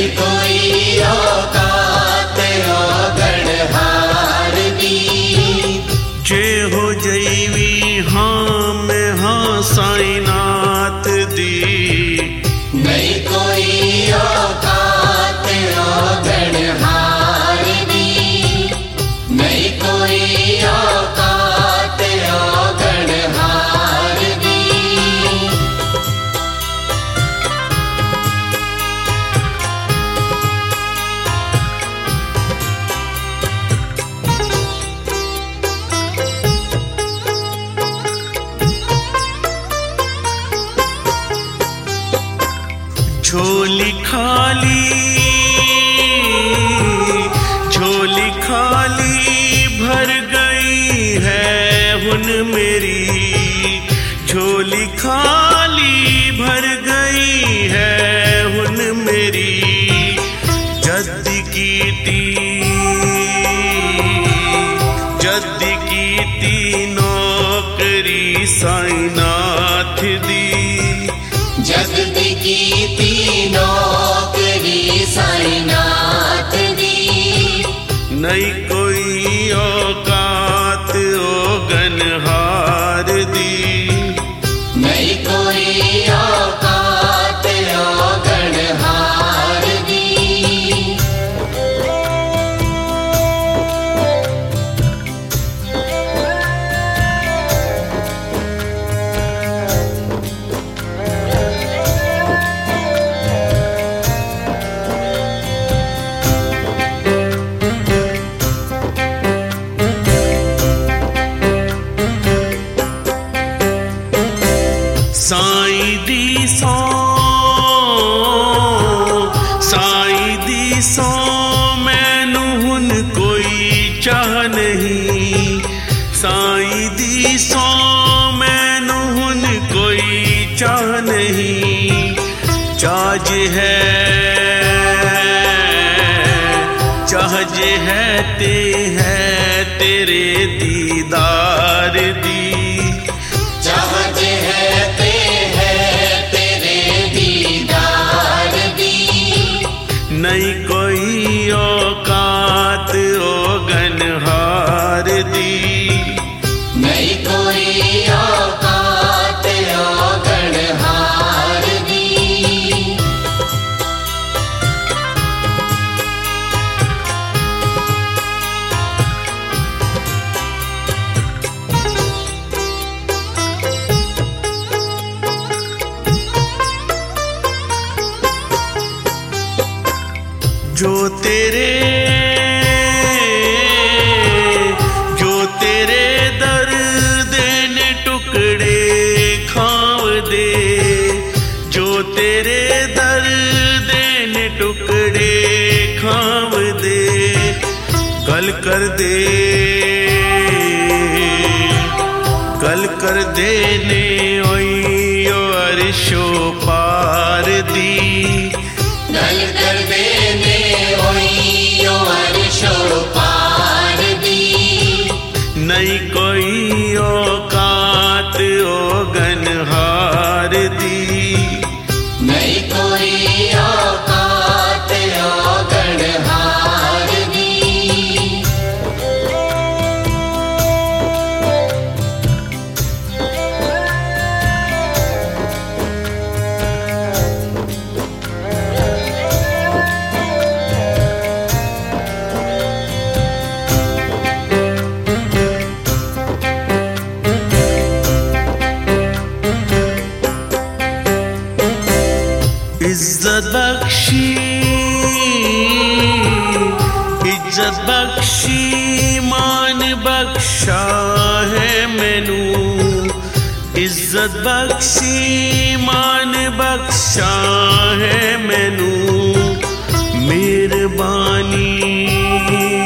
कोई औकात गणहार दी। जे हो जैवी हाँ में हाँ साईनाथ दी। नहीं कोई औकात गणहार दी। नहीं कोई औकात गणहार दी। झोली खाली भर गई है हुन मेरी। झोली खाली भर गई है हुन मेरी। जद की नौकरी साईनाथ दी। जगत की नौकरी साईनाथ दी। नहीं कोई औकात गणहार दी। नहीं कोई औकात गणहार दी। साई दी सो मैनू हुन कोई चाह नहीं। साई दी सो मैनू हुन कोई चाह नहीं। चाह जे है तेरे दीदार दी। नहीं कोई औकात गणहार दी। नहीं कोई औकात गणहार दी। जो तेरे दर्द ने टुकड़े खाव दे। जो तेरे दर्द ने टुकड़े खाव दे। कल कर देने ओयो अर्शो पार दी। कल कर देने ओयो अर्शो पार दी। नहीं कोई औकात गणहार दी। नहीं कोई औकात गणहार दी। इज्जत बख्शी मान बख्शा है मैनू। इज्जत बख्शी मान बख्शा है मैनू। मेहरबानी